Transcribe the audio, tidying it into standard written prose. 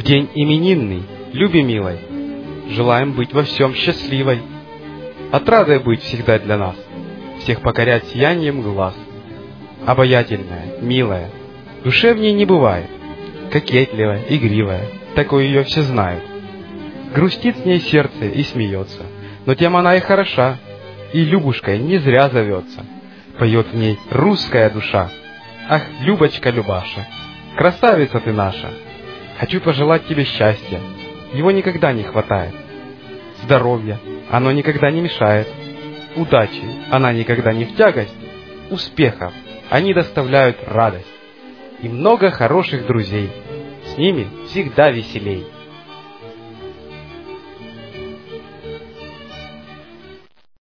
В день именинный, Любе милой, желаем быть во всем счастливой. Отрадой быть всегда для нас, всех покорять сиянием глаз. Обаятельная, милая, душевней не бывает, кокетливая, игривая, такой ее все знают. Грустит с ней сердце и смеется, но тем она и хороша, и Любушкой не зря зовется. Поет в ней русская душа. Ах, Любочка, Любаша, красавица ты наша! Хочу пожелать тебе счастья, его никогда не хватает. Здоровья, оно никогда не мешает. Удачи, она никогда не в тягость. Успехов, они доставляют радость. И много хороших друзей, с ними всегда веселей.